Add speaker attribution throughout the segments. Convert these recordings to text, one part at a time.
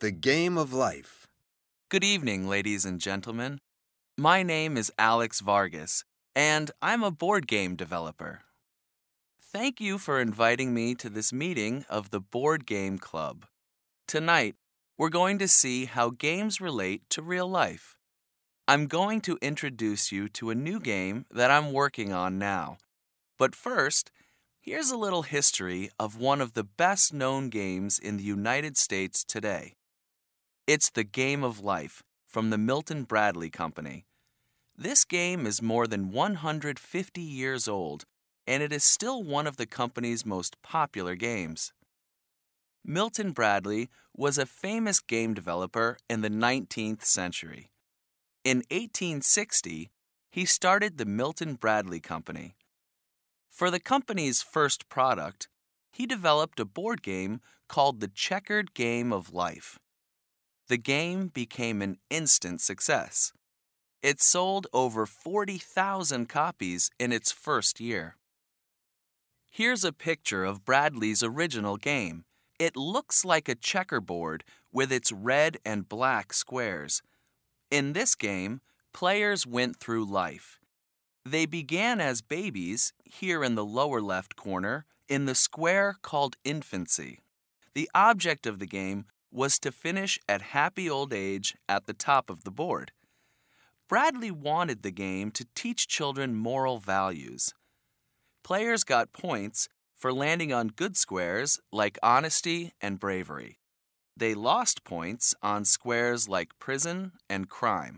Speaker 1: The Game of Life.
Speaker 2: Good evening, ladies and gentlemen. My name is Alex Vargas, and I'm a board game developer. Thank you for inviting me to this meeting of the Board Game Club. Tonight, we're going to see how games relate to real life. I'm going to introduce you to a new game that I'm working on now. But first, here's a little history of one of the best-known games in the United States today. It's The Game of Life from the Milton Bradley Company. This game is more than 150 years old, and it is still one of the company's most popular games. Milton Bradley was a famous game developer in the 19th century. In 1860, he started the Milton Bradley Company. For the company's first product, he developed a board game called The Checkered Game of Life. The game became an instant success. It sold over 40,000 copies in its first year. Here's a picture of Bradley's original game. It looks like a checkerboard with its red and black squares. In this game, players went through life. They began as babies, here in the lower left corner, in the square called infancy. The object of the game was to finish at happy old age at the top of the board. Bradley wanted the game to teach children moral values. Players got points for landing on good squares like honesty and bravery. They lost points on squares like prison and crime.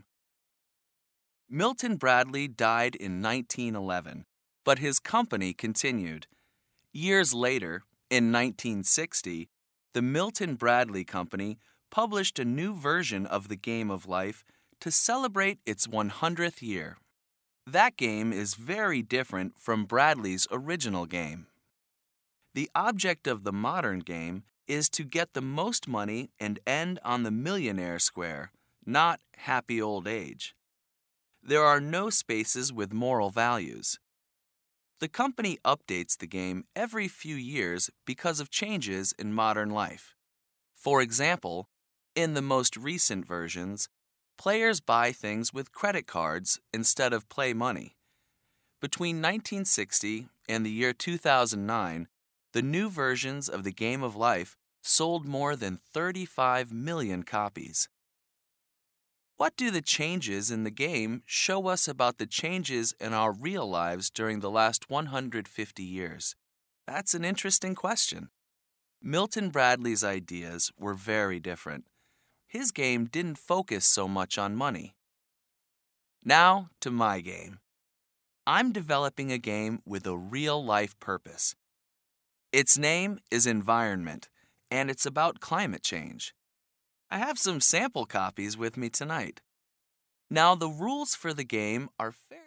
Speaker 2: Milton Bradley died in 1911, but his company continued. Years later, in 1960, the Milton Bradley Company published a new version of the Game of Life to celebrate its 100th year. That game is very different from Bradley's original game. The object of the modern game is to get the most money and end on the millionaire square, not happy old age. There are no spaces with moral values. The company updates the game every few years because of changes in modern life. For example, in the most recent versions, players buy things with credit cards instead of play money. Between 1960 and the year 2009, the new versions of the Game of Life sold more than 35 million copies. What do the changes in the game show us about the changes in our real lives during the last 150 years? That's an interesting question. Milton Bradley's ideas were very different. His game didn't focus so much on money. Now to my game. I'm developing a game with a real-life purpose. Its name is Environment, and it's about climate change. I have some sample copies with me tonight. Now, the rules for the game are fairly